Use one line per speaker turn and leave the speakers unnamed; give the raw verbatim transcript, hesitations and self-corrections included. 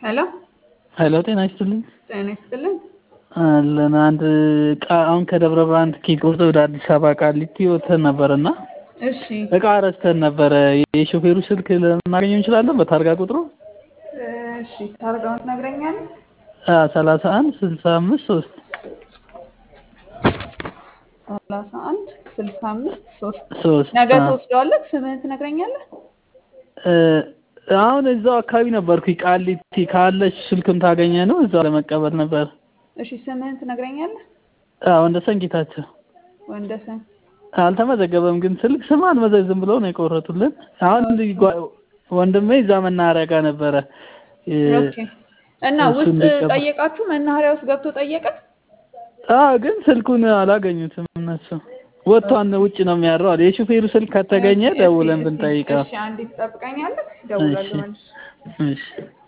ሄሎ
ሄሎ ጤና ይስጥልኝ።
ጤና ይስጥልኝ።
አለን አንድ እቃ አሁን ከደብረ ብርሃን ትኬት ቆርጠን ወደ አዲስ አበባ ቃሊቲ ወጥተን ነበርና
እሺ
እቃ ረስተን ነበረ። የሾፌሩ ስልክ ልናገኘው እንችላለን በታርጋ ቁጥሩ?
እሺ ታርጋውን ትነግረኛለህ?
አዎ ሰላሳ አንድ ስልሳ አምስት ሶስት
ሰላሳ አንድ ስልሳ አምስት ሶስት
ሶስት
ነገ ትወስደዋለህ? ስምህን ትነግረኛለህ?
አሁን እዛው አካባቢ ነበርኩኝ ቃሊቲ ካለሽ ስልክም ታገኘ ነው እዛው ለመቀበል ነበር።
እሺ ስምህን ትነግረኛለህ?
አዎ ወንደሰን ጌታቸው።
ወንደሰን
አልተመዘገበም ግን ስልክ ስም አልመዘዝም ብለው ነው የቆረጡልን። አሁን ወንድሜ እዛ መናኸሪያ ጋር ነበረ።
ኦኬ እና ውስጥ ጠየቃችሁ? መናኸሪያ ውስጥ ገብቶ ጠየቀ?
አዎ ግን ስልኩን አላገኙትም እነሱ። ወጥቷን ውጭ ነው የሚያረው አለ። የሹፌሩ ስልክ ከተገኘ ደውለን ብንጠይቀው።
እሺ አንዴ ትጠብቀኛለህ? ደውላለሁ።
እሺ